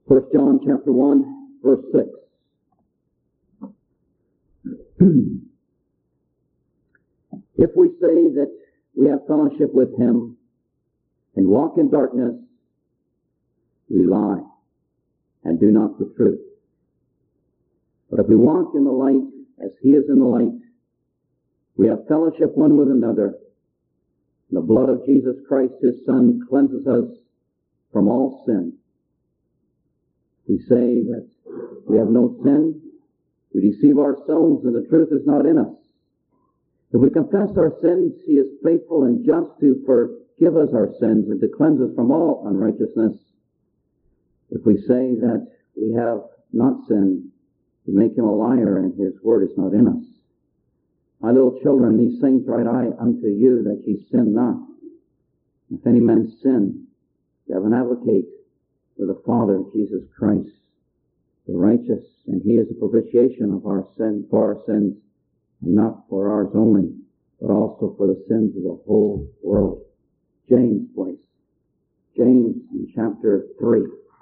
1 John chapter 1, verse 6. If we say that we have fellowship with Him and walk in darkness, we lie and do not the truth. But if we walk in the light as He is in the light, we have fellowship one with another. The blood of Jesus Christ, His Son, cleanses us from all sin. We say that we have no sin. We deceive ourselves and the truth is not in us. If we confess our sins, He is faithful and just to forgive us our sins and to cleanse us from all unrighteousness. If we say that we have not sinned, we make Him a liar and His word is not in us. My little children, these things write I unto you, that ye sin not. If any man sin, we have an advocate with the Father, Jesus Christ, the righteous, and He is a propitiation of our sin, for our sins, and not for ours only, but also for the sins of the whole world. James, please. James in chapter 3.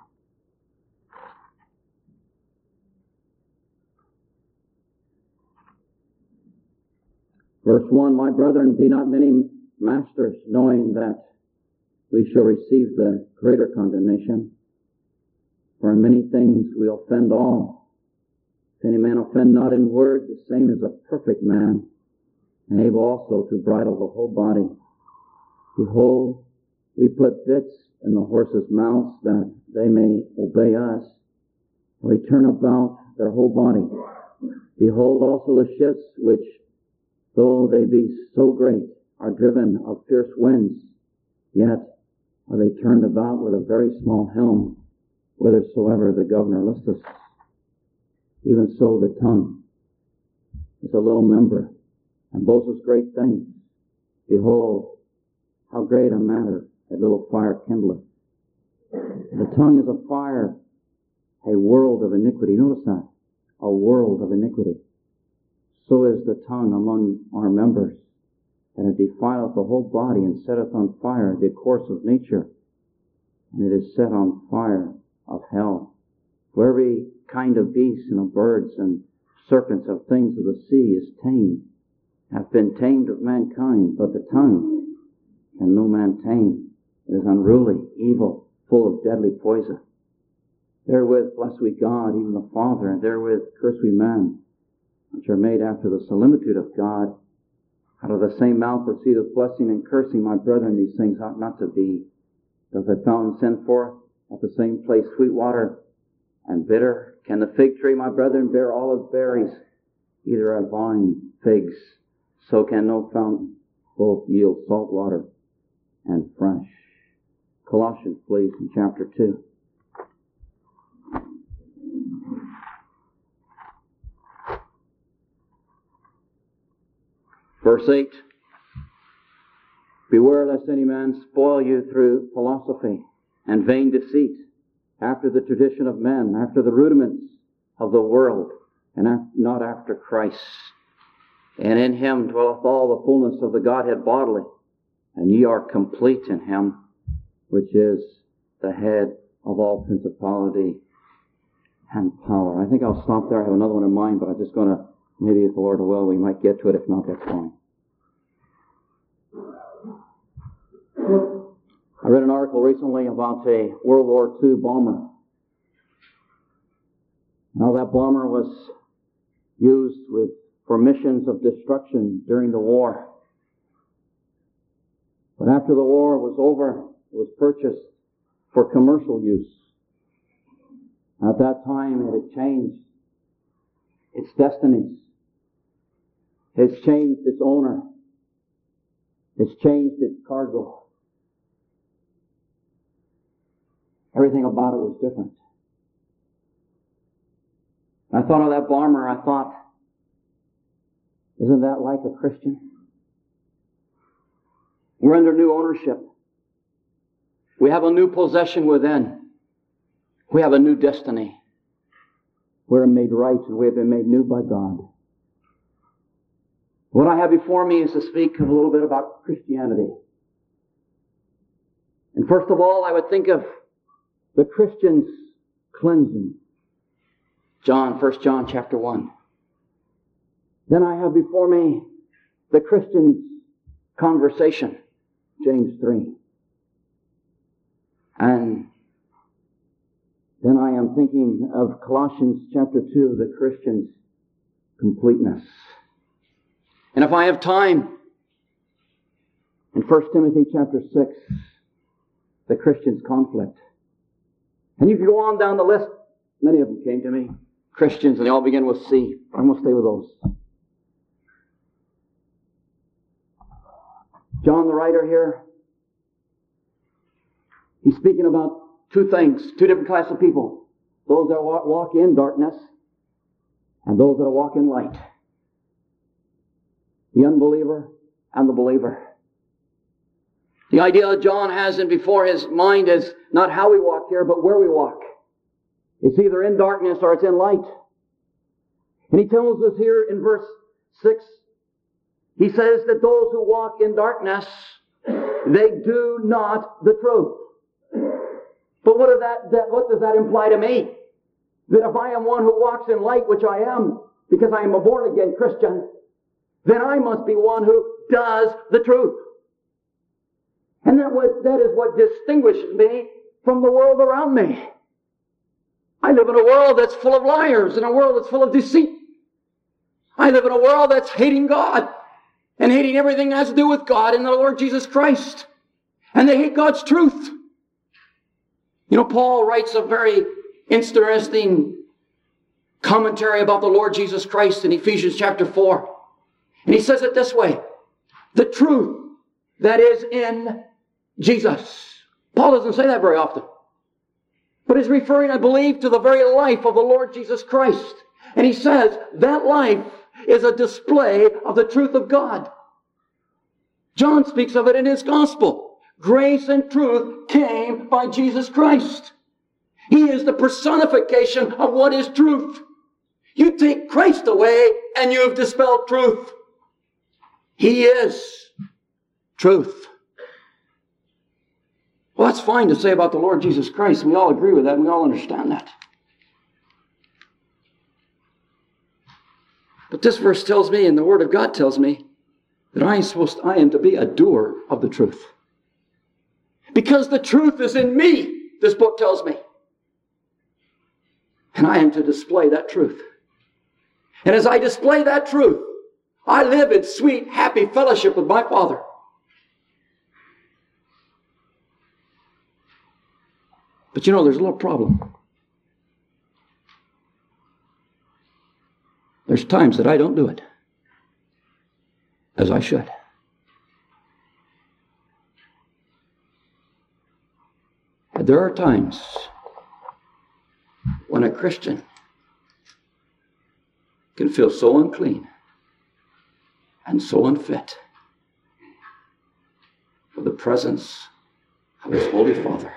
Verse 1, My brethren, be not many masters, knowing that we shall receive the greater condemnation. For in many things we offend all. If any man offend not in word, the same is a perfect man, and able also to bridle the whole body. Behold, we put bits in the horses' mouths, that they may obey us. We turn about their whole body. Behold also the ships, which, though they be so great, are driven of fierce winds, yet are they turned about with a very small helm, whithersoever the governor listeth. Even so the tongue is a little member, and boasteth great things. Behold, how great a matter a little fire kindleth. The tongue is a fire, a world of iniquity. Notice that. A world of iniquity. So is the tongue among our members, and it defileth the whole body, and setteth on fire the course of nature, and it is set on fire of hell. For every kind of beast and of birds and serpents of things of the sea is tamed, hath been tamed of mankind, but the tongue can no man tame. It is unruly, evil, full of deadly poison. Therewith bless we God, even the Father, and therewith curse we man, which are made after the similitude of God. Out of the same mouth proceedeth blessing and cursing. My brethren, these things ought not to be. Does a fountain send forth at the same place sweet water and bitter? Can the fig tree, my brethren, bear olive berries? Either a vine figs. So can no fountain both yield salt water and fresh. Colossians, please, in chapter 2. Verse 8, Beware lest any man spoil you through philosophy and vain deceit, after the tradition of men, after the rudiments of the world, and not after Christ. And in Him dwelleth all the fullness of the Godhead bodily, and ye are complete in Him, which is the head of all principality and power. I think I'll stop there. I have another one in mind, but I'm just going to, maybe if the Lord will, we might get to it. If not, that's fine. I read an article recently about a World War II bomber. Now that bomber was used for missions of destruction during the war. But after the war was over, it was purchased for commercial use. At that time, it had changed its destinies. It's changed its owner. It's changed its cargo. Everything about it was different. I thought of that bomber. I thought, isn't that like a Christian? We're under new ownership. We have a new possession within. We have a new destiny. We're made right and we have been made new by God. What I have before me is to speak a little bit about Christianity. And first of all, I would think of the Christian's cleansing. 1 John chapter 1. Then I have before me the Christian's conversation, James 3. And then I am thinking of Colossians chapter 2, the Christian's completeness. And if I have time, in 1 Timothy chapter 6, the Christian's conflict. And you can go on down the list. Many of them came to me, Christians, and they all begin with C. I'm going to stay with those. John, the writer here, he's speaking about two things, two different classes of people. Those that walk in darkness and those that walk in light. The unbeliever and the believer. The idea that John has in before his mind is not how we walk here, but where we walk. It's either in darkness or it's in light. And he tells us here in verse 6, he says that those who walk in darkness, they do not the truth. But what does that imply to me? That if I am one who walks in light, which I am, because I am a born-again Christian, then I must be one who does the truth. And that is what distinguishes me from the world around me. I live in a world that's full of liars, in a world that's full of deceit. I live in a world that's hating God and hating everything that has to do with God and the Lord Jesus Christ. And they hate God's truth. You know, Paul writes a very interesting commentary about the Lord Jesus Christ in Ephesians chapter 4. And he says it this way: the truth that is in Jesus. Paul doesn't say that very often. But he's referring, I believe, to the very life of the Lord Jesus Christ. And he says that life is a display of the truth of God. John speaks of it in his gospel. Grace and truth came by Jesus Christ. He is the personification of what is truth. You take Christ away and you've dispelled truth. He is truth. Well, that's fine to say about the Lord Jesus Christ. We all agree with that. We all understand that. But this verse tells me, and the Word of God tells me, that I am to be a doer of the truth. Because the truth is in me, this book tells me. And I am to display that truth. And as I display that truth, I live in sweet, happy fellowship with my Father. But you know, there's a little problem. There's times that I don't do it as I should. And there are times when a Christian can feel so unclean and so unfit for the presence of his Holy Father.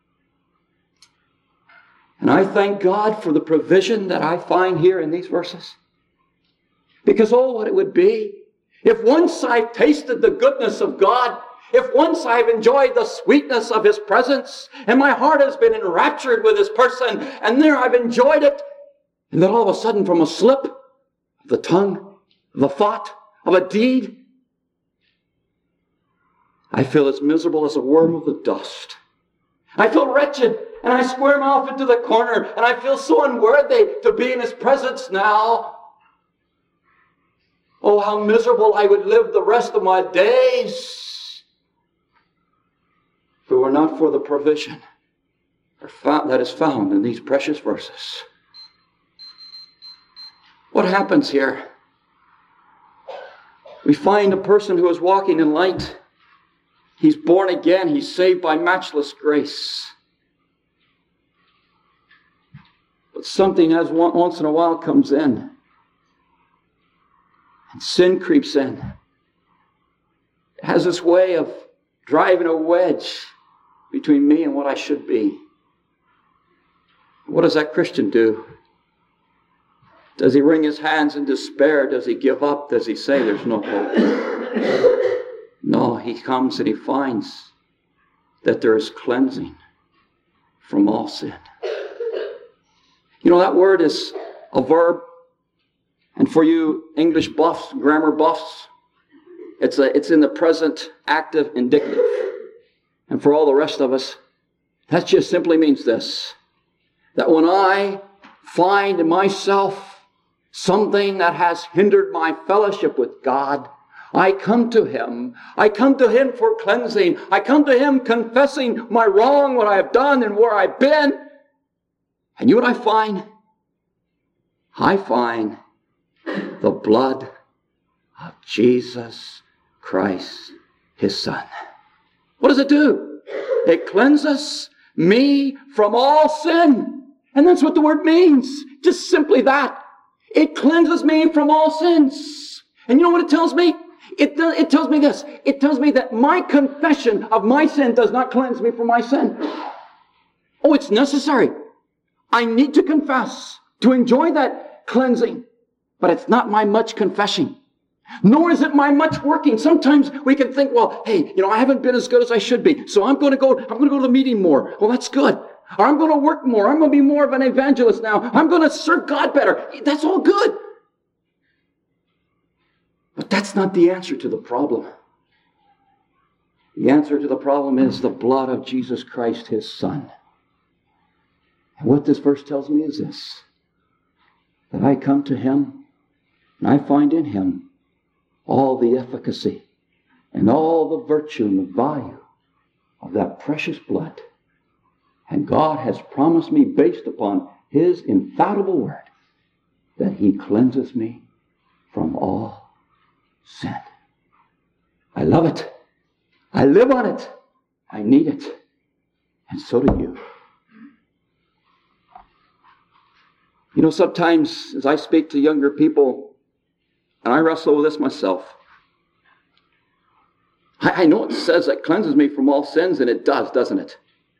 And I thank God for the provision that I find here in these verses. Because, oh, what it would be if once I've tasted the goodness of God, if once I've enjoyed the sweetness of His presence, and my heart has been enraptured with His person, and there I've enjoyed it, and then all of a sudden from a slip of the tongue, of a thought, of a deed, I feel as miserable as a worm of the dust. I feel wretched, and I squirm off into the corner, and I feel so unworthy to be in His presence now. Oh, how miserable I would live the rest of my days if it were not for the provision that is found in these precious verses. What happens here? We find a person who is walking in light. He's born again. He's saved by matchless grace. But something as once in a while comes in. And sin creeps in. It has this way of driving a wedge between me and what I should be. What does that Christian do? Does he wring his hands in despair? Does he give up? Does he say there's no hope? No, he comes and he finds that there is cleansing from all sin. You know, that word is a verb. And for you English buffs, grammar buffs, it's in the present active indicative. And for all the rest of us, that just simply means this, that when I find in myself something that has hindered my fellowship with God, I come to Him. I come to Him for cleansing. I come to Him confessing my wrong, what I have done and where I've been. And you know what I find? I find the blood of Jesus Christ, His Son. What does it do? It cleanses me from all sin. And that's what the word means. Just simply that. It cleanses me from all sins. And you know what it tells me? It tells me this. It tells me that my confession of my sin does not cleanse me from my sin. Oh, it's necessary. I need to confess to enjoy that cleansing. But it's not my much confessing. Nor is it my much working. Sometimes we can think, well, hey, I haven't been as good as I should be. So I'm going to go to the meeting more. Well, that's good. Or I'm going to work more. I'm going to be more of an evangelist now. I'm going to serve God better. That's all good. But that's not the answer to the problem. The answer to the problem is the blood of Jesus Christ, His Son. And what this verse tells me is this, that I come to Him and I find in Him all the efficacy and all the virtue and the value of that precious blood. And God has promised me, based upon His infallible word, that He cleanses me from all sin. I love it. I live on it. I need it. And so do you. Sometimes as I speak to younger people, and I wrestle with this myself, I know it says it cleanses me from all sins, and it does, doesn't it?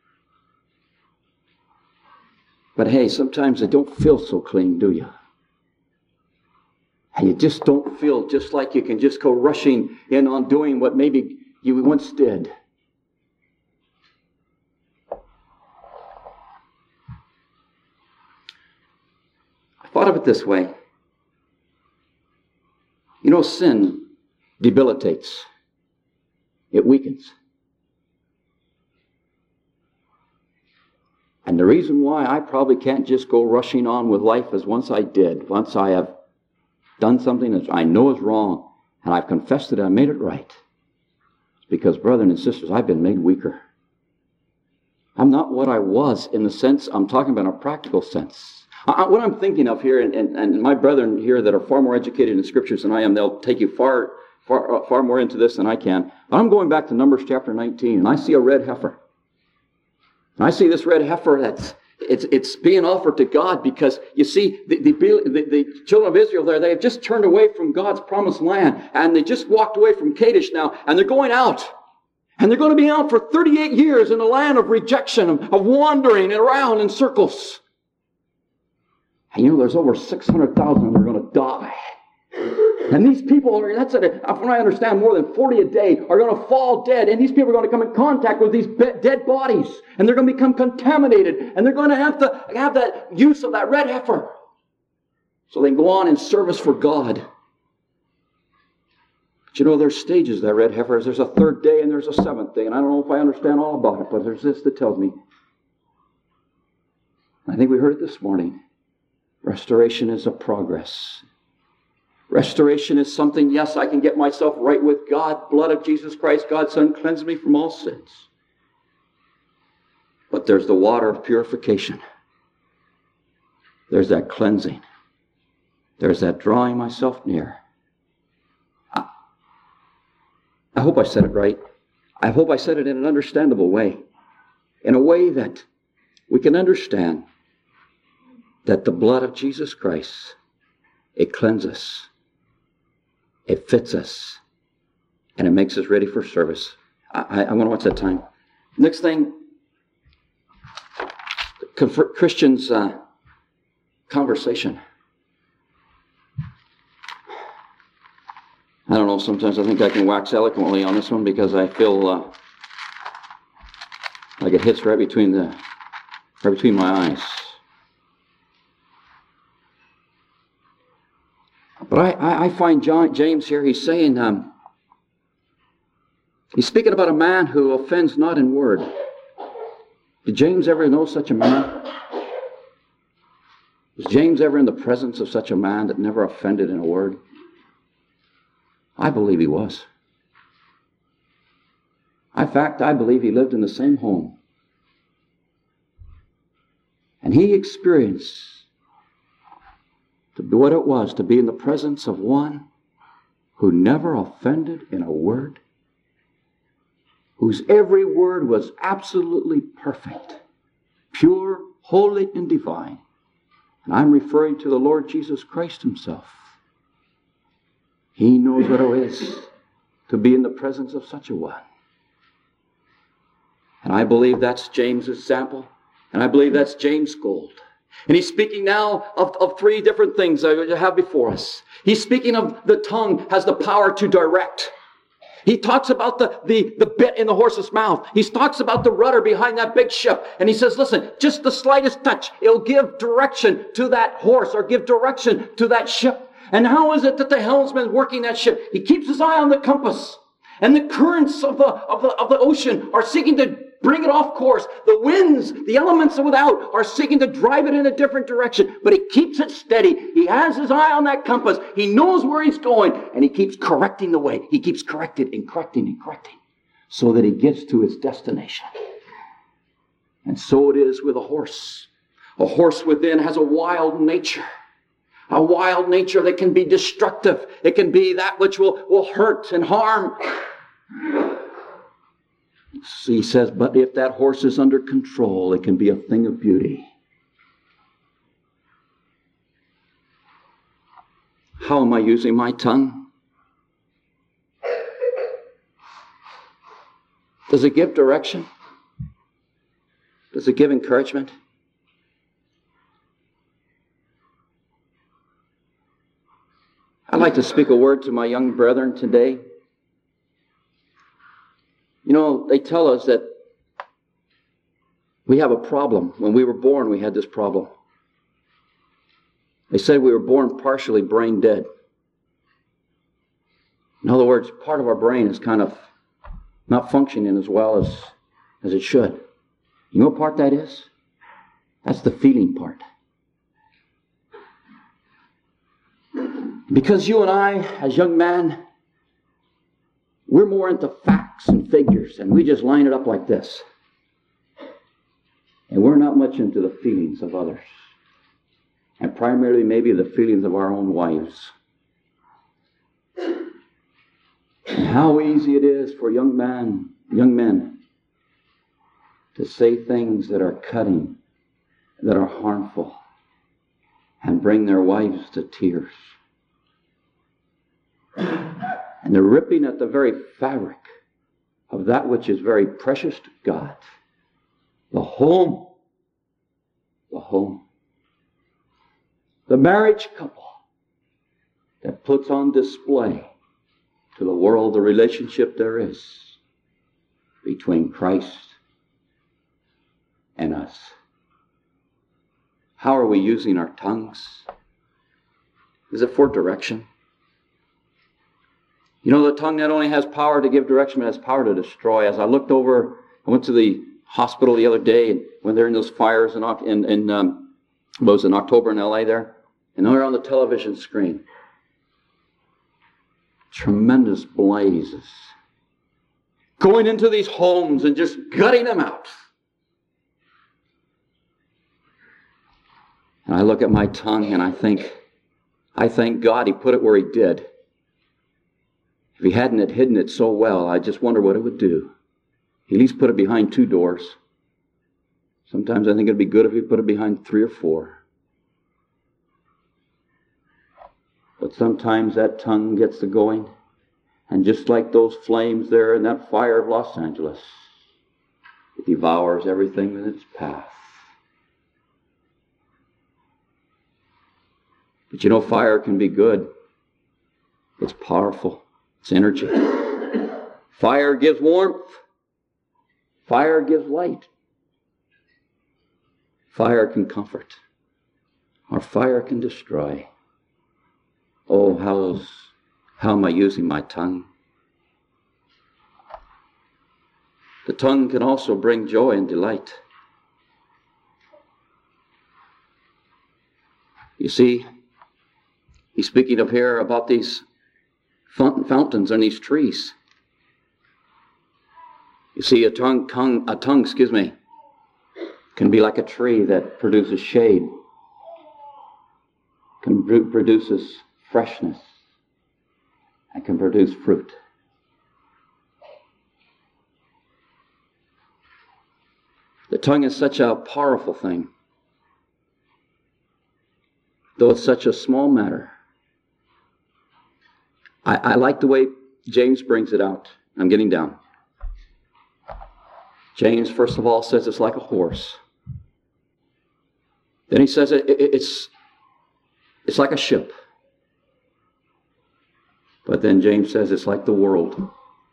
But hey, sometimes it don't feel so clean, do you? And you just don't feel just like you can just go rushing in on doing what maybe you once did. I thought of it this way. Sin debilitates. It weakens. And the reason why I probably can't just go rushing on with life as once I did, once I have done something that I know is wrong, and I've confessed it and I made it right, it's because, brothers and sisters, I've been made weaker. I'm not what I was in the sense, I'm talking about in a practical sense. What I'm thinking of here, and my brethren here that are far more educated in Scriptures than I am, they'll take you far more into this than I can. But I'm going back to Numbers chapter 19, and I see a red heifer. And I see this red heifer it's being offered to God because, you see, the children of Israel there, they have just turned away from God's promised land, and they just walked away from Kadesh now, and they're going out. And they're going to be out for 38 years in a land of rejection, of wandering around in circles. And there's over 600,000 that are going to die. And these people, from what I understand, more than 40 a day are going to fall dead. And these people are going to come in contact with these dead bodies. And they're going to become contaminated. And they're going to have that use of that red heifer, so they can go on in service for God. But there's stages of that red heifer. There's a third day and there's a seventh day. And I don't know if I understand all about it, but there's this that tells me. I think we heard it this morning. Restoration is a progress. Restoration is something, yes, I can get myself right with God. Blood of Jesus Christ, God's Son, cleanse me from all sins. But there's the water of purification. There's that cleansing. There's that drawing myself near. I hope I said it right. I hope I said it in an understandable way. In a way that we can understand that the blood of Jesus Christ, it cleanses us, it fits us, and it makes us ready for service. I want to watch that time. Next thing, Christians' conversation. I don't know, sometimes I think I can wax eloquently on this one because I feel like it hits right between my eyes. But I find James here, he's saying, he's speaking about a man who offends not in word. Did James ever know such a man? Was James ever in the presence of such a man that never offended in a word? I believe he was. In fact, I believe he lived in the same home. And he experienced what it was to be in the presence of one who never offended in a word, whose every word was absolutely perfect, pure, holy, and divine. And I'm referring to the Lord Jesus Christ himself. He knows what it is to be in the presence of such a one. And I believe that's James' example. And I believe that's James Gold. And he's speaking now of three different things I have before us. He's speaking of the tongue has the power to direct. He talks about the bit in the horse's mouth. He talks about the rudder behind that big ship. And he says, listen, just the slightest touch, it'll give direction to that horse or give direction to that ship. And how is it that the helmsman working that ship? He keeps his eye on the compass. And the currents of the ocean are seeking to bring it off course. The winds, the elements without are seeking to drive it in a different direction. But he keeps it steady. He has his eye on that compass. He knows where he's going. And he keeps correcting the way. He keeps correcting and correcting and correcting so that he gets to his destination. And so it is with a horse. A horse within has a wild nature. A wild nature that can be destructive. It can be that which will hurt and harm. So he says, but if that horse is under control, it can be a thing of beauty. How am I using my tongue? Does it give direction? Does it give encouragement? I'd like to speak a word to my young brethren today. You know, they tell us that we have a problem. When we were born, we had this problem. They said we were born partially brain dead. In other words, part of our brain is kind of not functioning as well as it should. You know what part that is? That's the feeling part. Because you and I, as young men, we're more into facts and figures, and we just line it up like this. And we're not much into the feelings of others. And primarily maybe the feelings of our own wives. And how easy it is for young men to say things that are cutting, that are harmful, and bring their wives to tears. And they're ripping at the very fabric of that which is very precious to God. The home. The home. The marriage couple that puts on display to the world the relationship there is between Christ and us. How are we using our tongues? Is it for direction? You know, the tongue not only has power to give direction, but it has power to destroy. As I looked over, I went to the hospital the other day, and when they're in those fires in October in LA there, and they're on the television screen. Tremendous blazes. Going into these homes and just gutting them out. And I look at my tongue and I thank God He put it where He did. If He hadn't hidden it so well, I just wonder what it would do. He at least put it behind 2 doors. Sometimes I think it'd be good if He put it behind 3 or 4. But sometimes that tongue gets to going, and just like those flames there in that fire of Los Angeles, it devours everything in its path. But you know, fire can be good. It's powerful. It's energy. Fire gives warmth. Fire gives light. Fire can comfort. Or fire can destroy. Oh, how am I using my tongue? The tongue can also bring joy and delight. You see, he's speaking of here about these fountains and these trees. You see, a tongue, can be like a tree that produces shade, produces freshness, and can produce fruit. The tongue is such a powerful thing, though it's such a small matter. I like the way James brings it out. I'm getting down. James, first of all, says it's like a horse. Then he says it's like a ship. But then James says it's like the world.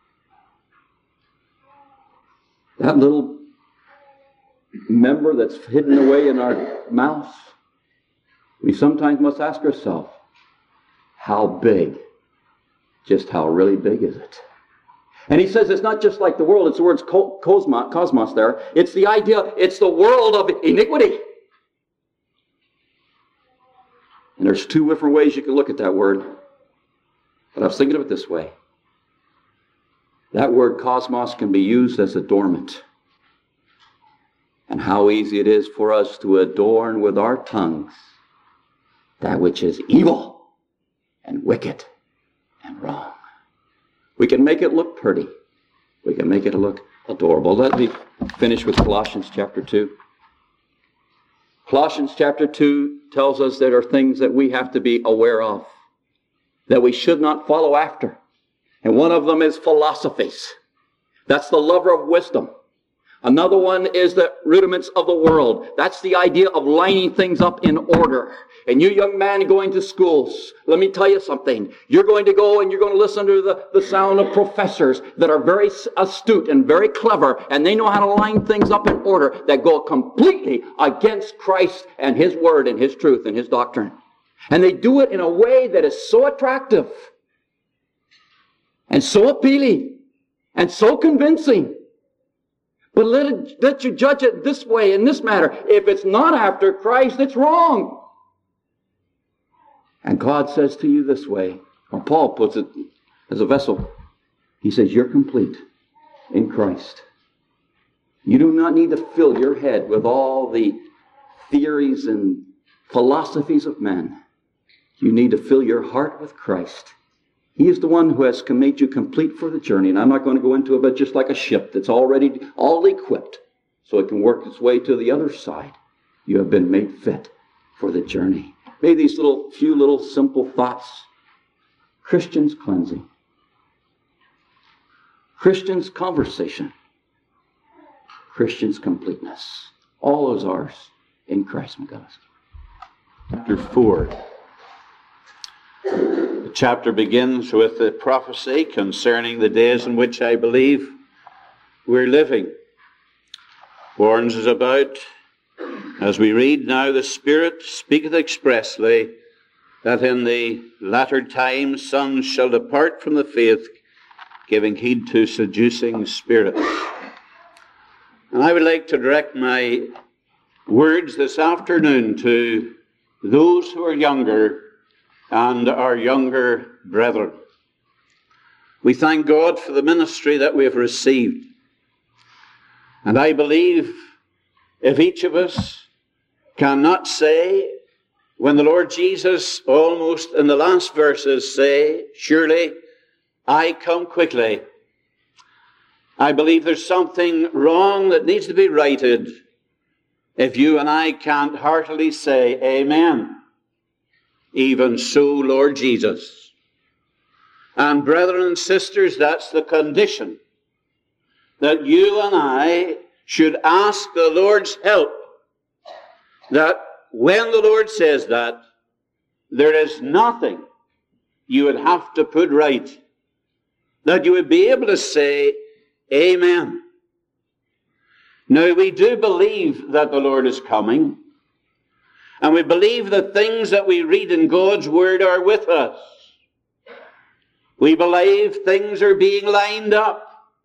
That little member that's hidden away in our mouths, we sometimes must ask ourselves, how big? Just how really big is it? And he says it's not just like the world. It's the word cosmos there. It's the idea, it's the world of iniquity. And there's two different ways you can look at that word. But I was thinking of it this way. That word cosmos can be used as adornment. And how easy it is for us to adorn with our tongues that which is evil and wicked and wrong. We can make it look pretty. We can make it look adorable. Let me finish with Colossians chapter 2. Colossians chapter 2 tells us there are things that we have to be aware of, that we should not follow after. And one of them is philosophies. That's the lover of wisdom. Another one is the rudiments of the world. That's the idea of lining things up in order. And you young man going to schools, let me tell you something. You're going to go and you're going to listen to the sound of professors that are very astute and very clever, and they know how to line things up in order that go completely against Christ and His Word and His truth and His doctrine. And they do it in a way that is so attractive and so appealing and so convincing. But let you judge it this way, in this matter. If it's not after Christ, it's wrong. And God says to you this way, or Paul puts it as a vessel. He says, you're complete in Christ. You do not need to fill your head with all the theories and philosophies of men. You need to fill your heart with Christ. He is the one who has made you complete for the journey. And I'm not going to go into it, but just like a ship that's already all equipped so it can work its way to the other side. You have been made fit for the journey. Maybe these few little simple thoughts. Christians cleansing. Christians conversation. Christians completeness. All is ours in Christ, my goodness. Chapter 4. The chapter begins with the prophecy concerning the days in which I believe we're living. Warns us about, as we read, now the Spirit speaketh expressly that in the latter times some shall depart from the faith, giving heed to seducing spirits. And I would like to direct my words this afternoon to those who are younger and our younger brethren. We thank God for the ministry that we have received. And I believe if each of us cannot say, when the Lord Jesus almost in the last verses say, surely I come quickly, I believe there's something wrong that needs to be righted if you and I can't heartily say, Amen. Even so, Lord Jesus. And brethren and sisters, that's the condition, that you and I should ask the Lord's help, that when the Lord says that, there is nothing you would have to put right, that you would be able to say, Amen. Now, we do believe that the Lord is coming, And we believe the things that we read in God's Word are with us. We believe things are being lined up.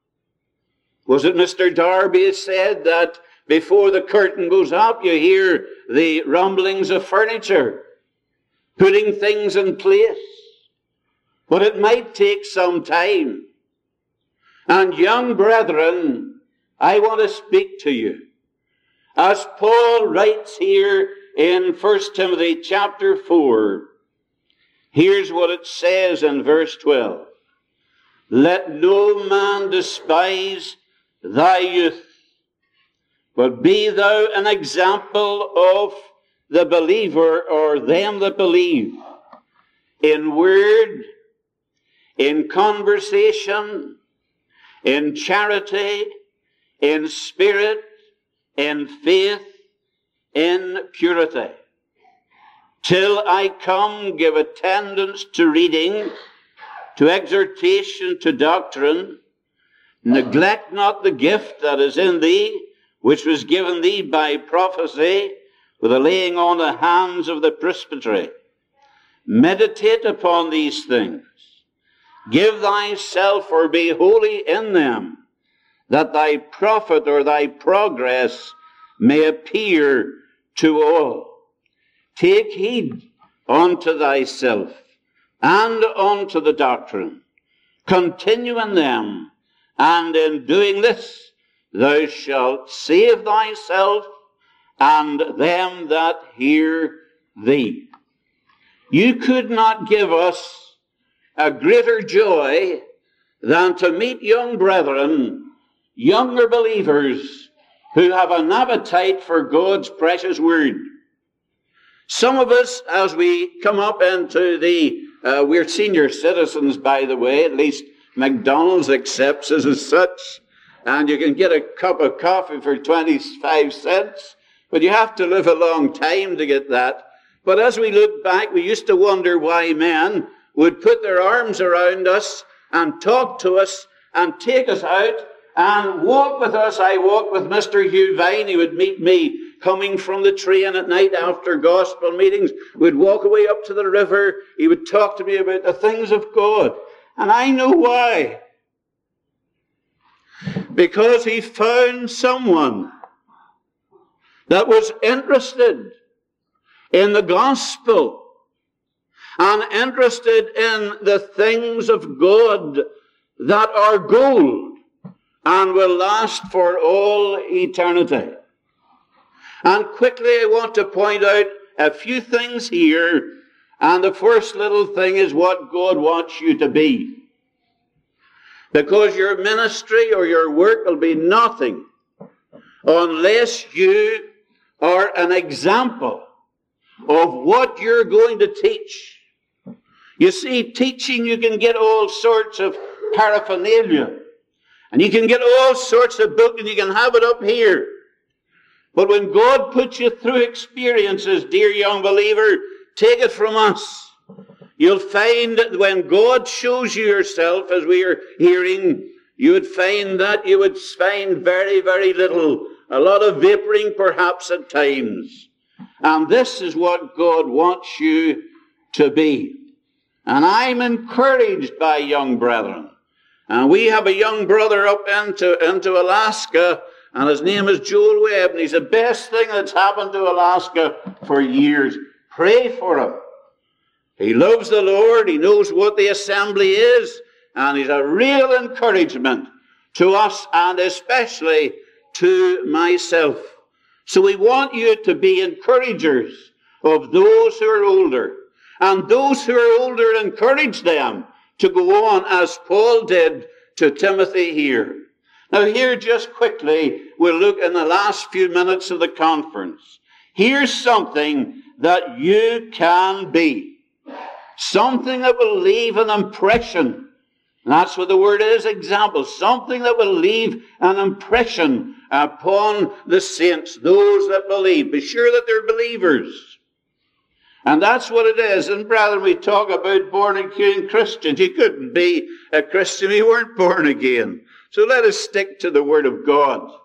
Was it Mr. Darby said that before the curtain goes up, you hear the rumblings of furniture, putting things in place? But it might take some time. And young brethren, I want to speak to you. As Paul writes here in 1 Timothy chapter 4, here's what it says in verse 12. Let no man despise thy youth, but be thou an example of the believer, or them that believe, in word, in conversation, in charity, in spirit, in faith, in purity. Till I come, give attendance to reading, to exhortation, to doctrine. Neglect not the gift that is in thee, which was given thee by prophecy, with the laying on the hands of the presbytery. Meditate upon these things. Give thyself, or be holy in them, that thy profit or thy progress may appear to all. Take heed unto thyself and unto the doctrine. Continue in them, and in doing this thou shalt save thyself and them that hear thee. You could not give us a greater joy than to meet young brethren, younger believers, who have an appetite for God's precious word. Some of us, as we come up into we're senior citizens, by the way, at least McDonald's accepts us as such, and you can get a cup of coffee for 25 cents, but you have to live a long time to get that. But as we look back, we used to wonder why men would put their arms around us and talk to us and take us out and walk with us. I walked with Mr. Hugh Vine. He would meet me coming from the train at night after gospel meetings. We'd walk away up to the river. He would talk to me about the things of God. And I know why. Because he found someone that was interested in the gospel and interested in the things of God that are gold and will last for all eternity. And quickly I want to point out a few things here. And the first little thing is what God wants you to be. Because your ministry or your work will be nothing unless you are an example of what you're going to teach. You see, teaching, you can get all sorts of paraphernalia. And you can get all sorts of books and you can have it up here. But when God puts you through experiences, dear young believer, take it from us. You'll find that when God shows you yourself, as we are hearing, you would find that you would find very, very little. A lot of vaporing perhaps at times. And this is what God wants you to be. And I'm encouraged by young brethren. And we have a young brother up into Alaska, and his name is Joel Webb, and he's the best thing that's happened to Alaska for years. Pray for him. He loves the Lord, he knows what the assembly is, and he's a real encouragement to us, and especially to myself. So we want you to be encouragers of those who are older. And those who are older, encourage them to go on as Paul did to Timothy here. Now here, just quickly, we'll look in the last few minutes of the conference. Here's something that you can be. Something that will leave an impression. And that's what the word is, example. Something that will leave an impression upon the saints, those that believe. Be sure that they're believers. And that's what it is. And brethren, we talk about born-again Christians. You couldn't be a Christian if you weren't born again. So let us stick to the Word of God.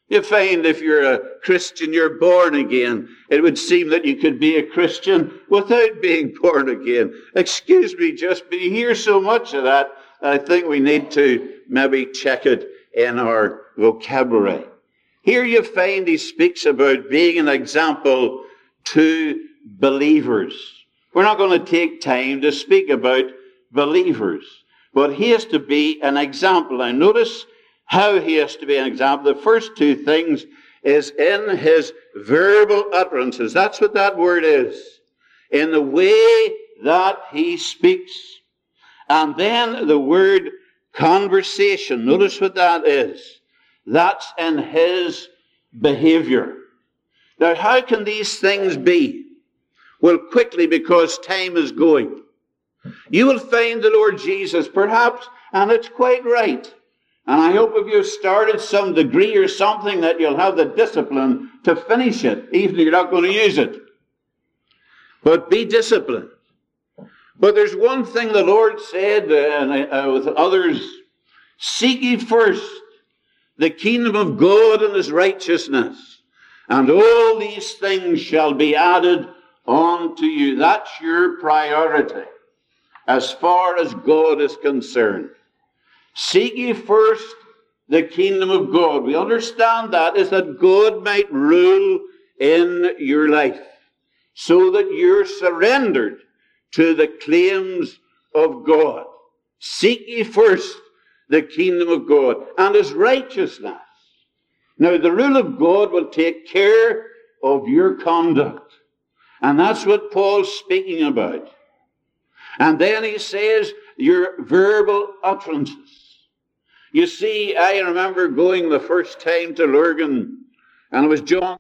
You find if you're a Christian, you're born again. It would seem that you could be a Christian without being born again. Excuse me, but you hear so much of that, I think we need to maybe check it in our vocabulary. Here you find he speaks about being an example to believers. We're not going to take time to speak about believers, but he has to be an example. Now notice how he has to be an example. The first two things is in his verbal utterances. That's what that word is. In the way that he speaks. And then the word conversation. Notice what that is. That's in his behavior. Now, how can these things be? Well, quickly, because time is going. You will find the Lord Jesus, perhaps, and it's quite right. And I hope if you've started some degree or something that you'll have the discipline to finish it, even if you're not going to use it. But be disciplined. But there's one thing the Lord said, and with others, seek ye first the kingdom of God and his righteousness, and all these things shall be added unto you. That's your priority as far as God is concerned. Seek ye first the kingdom of God. We understand that is that God might rule in your life, so that you're surrendered to the claims of God. Seek ye first the kingdom of God and his righteousness. Now, the rule of God will take care of your conduct. And that's what Paul's speaking about. And then he says, your verbal utterances. You see, I remember going the first time to Lurgan, and it was John